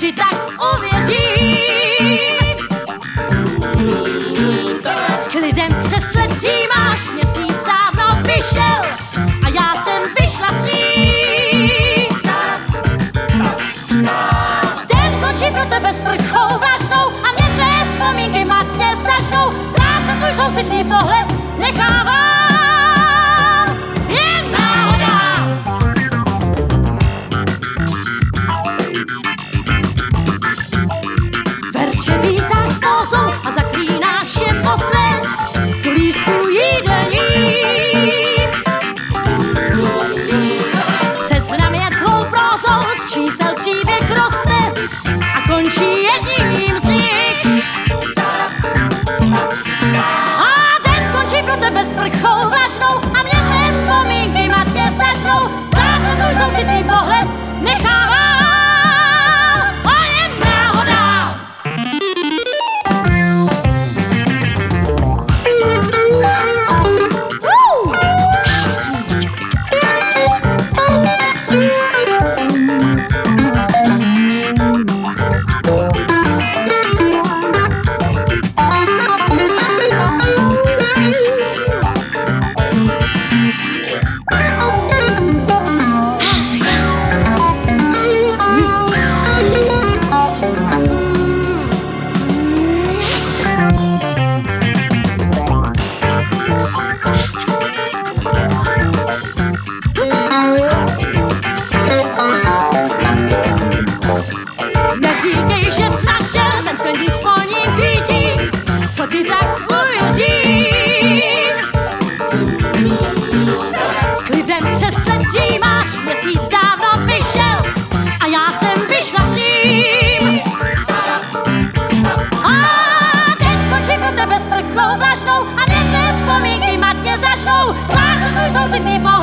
ti tak uvěřím. S klidem přes letí máš, měsíc dávno vyšel a já jsem vyšla s ním. Den končí pro tebe sprchou vlažnou a mě tvé vzpomínky matně zažnou. Zdá se tvůj soucitný pohled nechává. A zaklínáš je posled k lístku jídelník. Seznam je tvou prózou, z čísel příběh roste a končí jedním z nich. A den končí pro tebe sprchou vlažnou a mě tvé vzpomínky matně zažnou. Zdá se tvůj soucitný pohled nechává. Neříkej, že jsi našel ten sklendík s polním kvítím, co ti tak uvěřím. S klidem přes letí máš, měsíc dávno vyšel a já jsem vyšla s ním. A teď končí pro tebe sprchou vlažnou a mě tvé vzpomínky matně zažnou. Zvlášť tvůj soucitný pohled